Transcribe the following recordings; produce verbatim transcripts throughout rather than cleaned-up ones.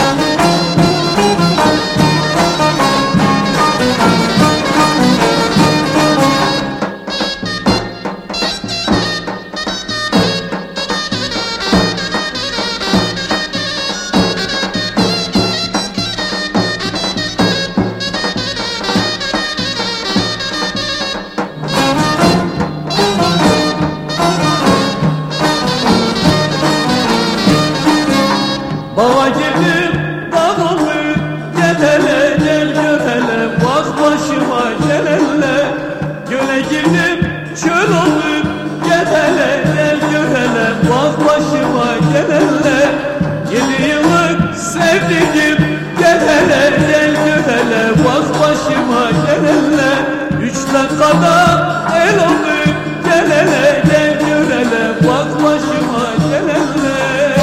Bağa girdim dağ olup gel hele gel gör hele bak başıma gel hele. Göle girdim çöl olup gel hele gel gör hele bak başıma gel hele. Yedi yıllık sevdiğim gel hele gel gör hele bak başıma gel hele. Üç dakikada el olup gel hele gel gör hele bak başıma gel hele.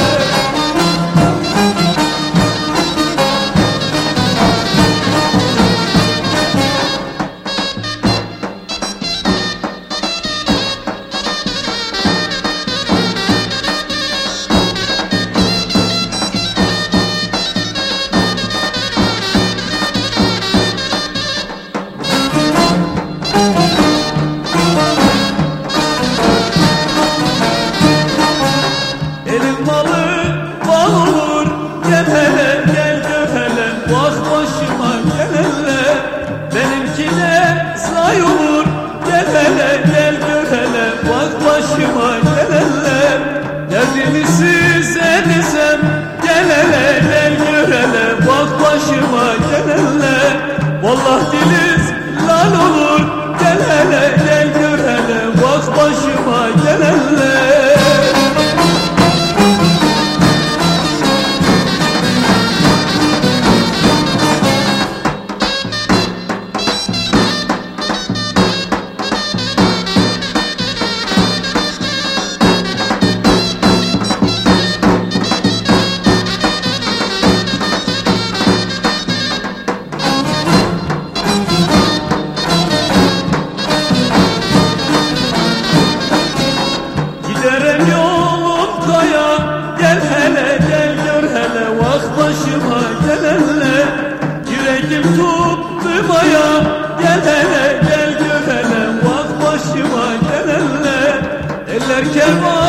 Elin malı bal olur gel hele gel gör hele bak başıma gel hele. Benimki de say olur gel hele gel gör hele bak başıma gel hele. Derdimi size desem gel hele gel gör hele bak başıma gel hele. Vallahi diliz lal olur gel hele gel gör hele bak başıma gel hele. Giderim yolum kaya gel hele gel gör hele vak başıma gel hele. Yüreğim tuttu maya gel hele gel gör hele vak başıma gel hele. Eller kervan